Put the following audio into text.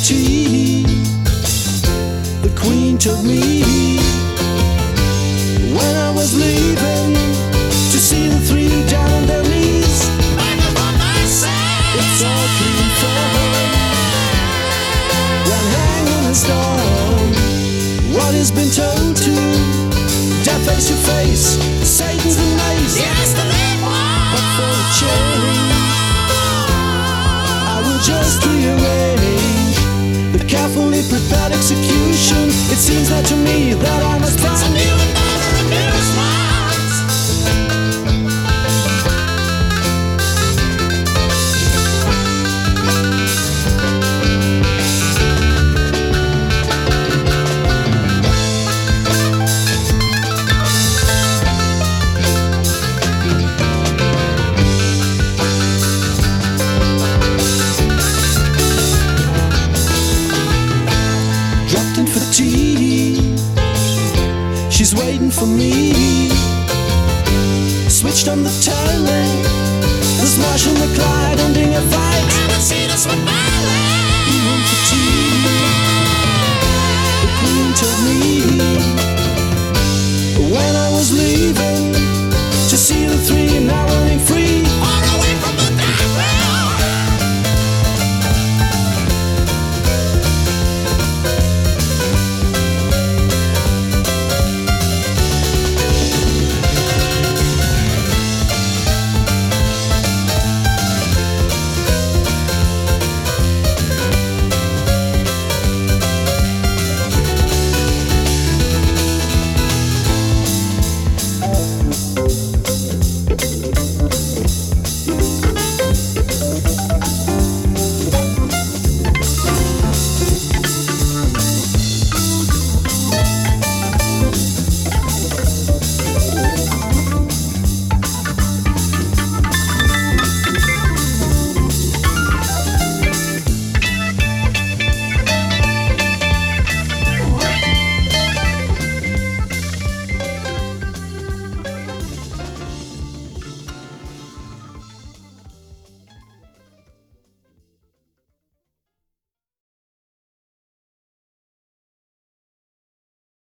tea. The Queen told me when I was leaving to see the three down on their knees. It's all clean for her when hanging a storm. What has been told to death face to face, Satan's the maze. Yes, the late one. But for a change, I will just rearrange the carefully prepared execution. It seems that to me that I must find It's a new and better amusement. dropped in for tea. She's waiting for me. Switched on the telly. There's Marsh and the Clyde ending a fight. Haven't seen us with ballet. Home for tea. The Queen told me when I was leaving to see the three, and now